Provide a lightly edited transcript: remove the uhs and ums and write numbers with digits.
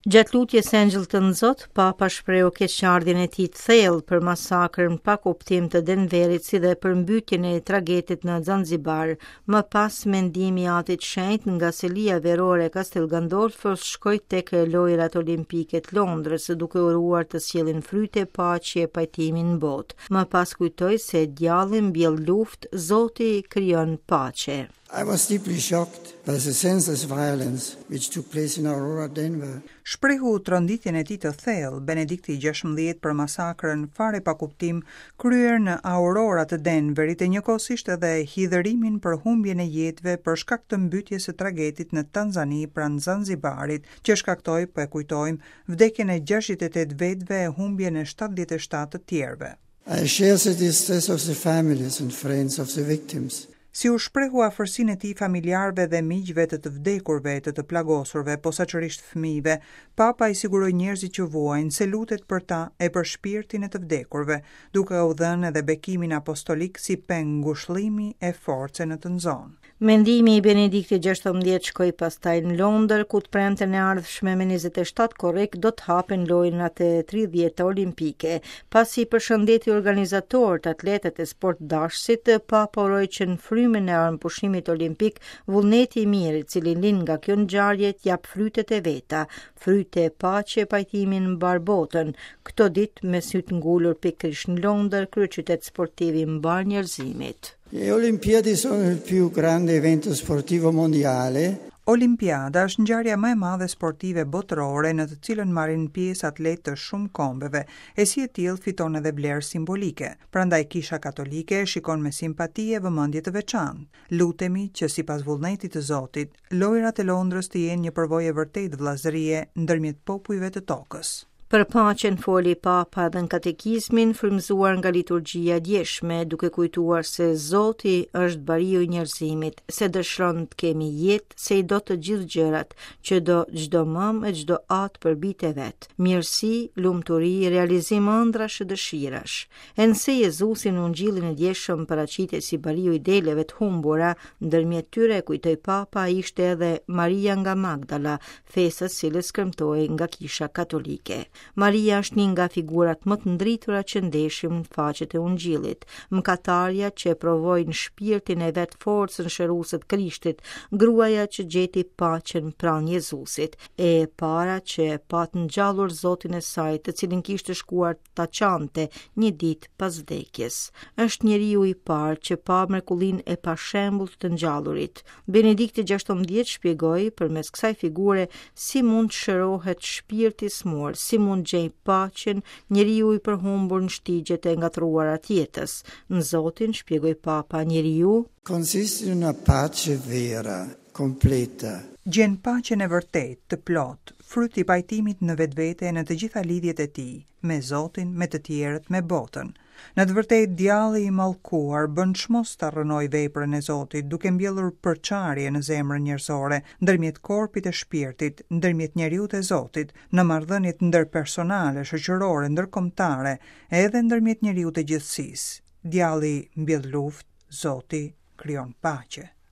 Gjatë lutjes Angleton Zot, Papa shprehu keqardhjen e tij të thellë për masakrën pa kuptim të Denverit si dhe për mbytjen e tragedit në Zanzibar. Më pas mendimi i Atit Shenjt nga Selia Verore Castel Gandolfos shkoi tek lojrat olimpike të Londrës, duke uruar të sjellin fryte paqe e pajtimin në botë. Më pas kujtoi se djalli mbjell luftë, Zoti krijon paqe. I was deeply shocked by the senseless violence which took place in Aurora, Denver. Shprehu tronditjen e tij të thellë Benedikti XVI për masakrën fare pa kuptim kryer në Aurora të Denverit e njëkohësisht edhe hidhërimin për humbjen e jetëve për shkak të mbytjes së tragedit në Tanzani pranë Zanzibarit, që shkaktoi, po e kujtojmë, vdekjen e 68 vetëve e humbjen e 77 të tjerëve. I share the distress of the families and friends of the victims. Si u shprehu afërsinë e tij familjarëve dhe miqve të vdekurve, të plagosurve, posaçërisht fëmijëve, Papa i siguroi njerëzit që vuajnë se lutet për ta e për shpirtin e të vdekurve, duke u dhënë edhe bekimin apostolik si peng ngushëllimi e forcës në të nxonë. Mendimi i Benediktit XVI shkoi pastaj në Londër, ku të premten e ardhshme me 27 korrik do të hapen lojrat e 30 olimpike. Pasi përshëndeti organizatorët, atletët e sportdashësit, Papa uroi që në frymën e armëpushimit olimpik, vullneti i mirë, i cili lind nga kjo ngjarje, t'jap frytet e veta, fryte e paqe e pajtimin mbar botën. Këto ditë me sytë ngulur pikërisht në Londër, kryeqytet sportiv i mbar njerëzimit. Le Olimpiadi sono il più grande evento sportivo mondiale. Olimpiada është ngjarja më e madhe sportive botërore në të cilën marrin pjesë atletë të shumë kombeve, e si e tillë fiton edhe vlerë simbolike. Prandaj Kisha Katolike e shikon me simpati e vëmendje të veçantë. Lutemi që sipas vullnetit të Zotit, lojrat e Londrës të jenë një përvojë vërtet vëllazërie ndërmjet popujve të tokës. Për paqen foli Papa dhe në katekizmin frymëzuar nga liturgjia djeshme, duke kujtuar se Zoti është bariu i njerëzimit, se dëshiron të kemi jetë, se i do të gjithë gjërat, që do çdo mëm e çdo atë për bitë vet. Mirësi, lumturi, realizim ëndrash e dëshirash. E nëse Jezusi në Ungjillin e djeshëm paraqitet si bariu i deleve të humbura, ndërmjet tyre, kujtoi Papa, ishte edhe Maria nga Magdala, fesës cilës kremtoi nga Kisha Katolike. Maria është një nga figurat më të ndritura që ndeshim në faqet e Ungjillit, mëkatarja që provoi në shpirtin e vet forcën shëruese të Krishtit, gruaja që gjeti paqen pranë Jezusit, e para që pat ngjallur Zotin e saj, të cilin kishte shkuar ta çante një ditë pas vdekjes. Është njeriu i parë që pa mrekullinë e pashembull të ngjallurit. Benedikti XVI shpjegoi përmes kësaj figure si mund të shërohet shpirti i smur, si mund gjej paqen njeriu i përhumbur në shtigjet e ngatruara të jetës. Në Zotin, shpjegoi Papa, njeriu consiste in una pace vera, completa. Gjen paqen e vërtet, të plot, fryt i pajtimit në vetvete e në të gjitha lidhjet e tij, me Zotin, me të tjerët, me botën. Në të vërtetë djalli i mallkuar bën çmos ta rrënoj veprën e Zotit, duke mbjellur përçarje në zemrën njerëzore, ndërmjet korpit e shpirtit, ndërmjet njeriut e Zotit, në marrëdhëniet ndërpersonale, shoqërore, ndërkombëtare, edhe ndërmjet njeriut të gjithësisë. Djalli mbjell luftë, Zoti krijon paqe.